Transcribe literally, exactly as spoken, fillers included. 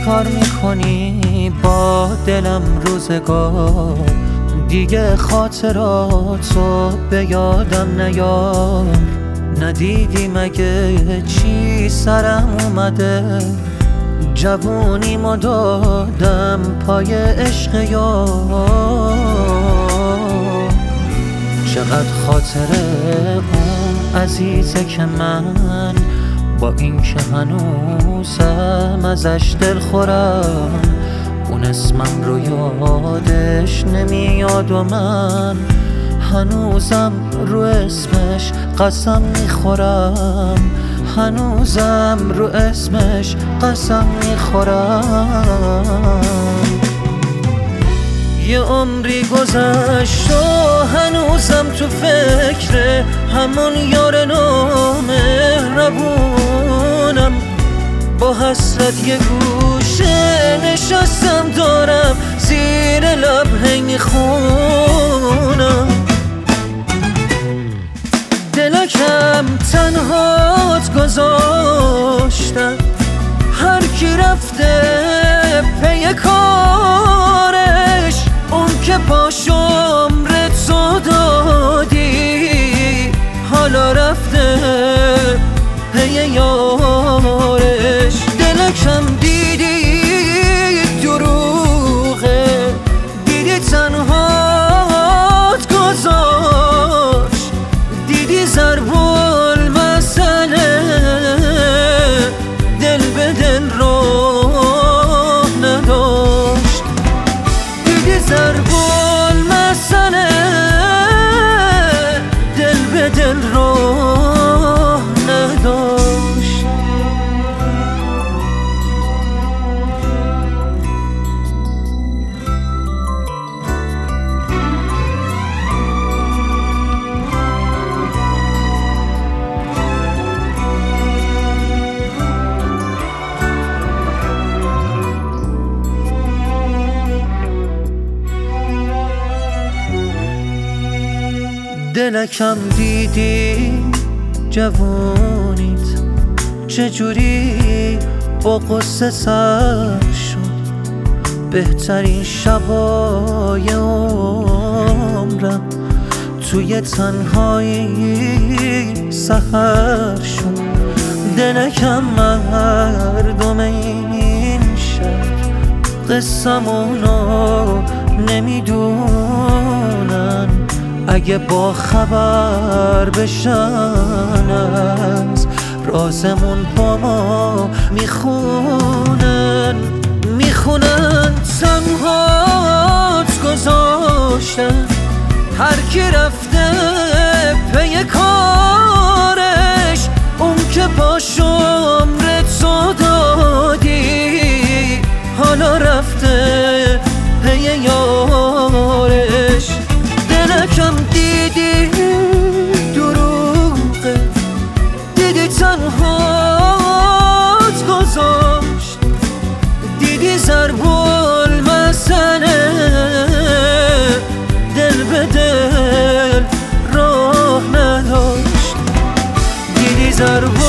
چیکار میکنی با دلم روزگار؟ دیگه خاطراتو به یادم نیار. ندیدی مگه چی سرم اومده؟ جوونیمو دادم پای عشق یار. چقدر خاطره اون عزیزه که من با این که هنوزم ازش دل خورم. اون اسمم رو یادش نمیاد و من هنوزم رو اسمش قسم میخورم. هنوزم رو اسمش قسم میخورم. یه عمری گذشت و هنوزم تو فکر همون یار نامهربونم. با حسرت یه گوشه نشستم دارم زیر لب هی میخونم. دلکم تنهات گذاشتم، هر کی رفته پی کارش. اون که پاش عمر تو دادی حالا رفته پی یارش. دلکم دیدی دروغه، دیدی تنهات گذاشت، دیدی ضرب المثله دل به دل راه نداشت. دیدی ضرب المثله دل به دل راه نداشت. دلکم دیدی جوونیت چجوری با قصه سر شد. بهترین شبای عمرم توی تنهایی سحر شد. دلکم مردم این شهر قصمونو نمیدونن. اگه با خبر بشن از رازمون با ما میخونن. میخونن تنهات گذاشتن، هر کی رفته پی کارش. اون که پاش عمر تو دادی حالا رفته پی یارش. دلکم دیدی دروغه، دیدی تنهات گذاشت، دیدی ضرب المثله دل به دل راه نداشت. دیدی ضرب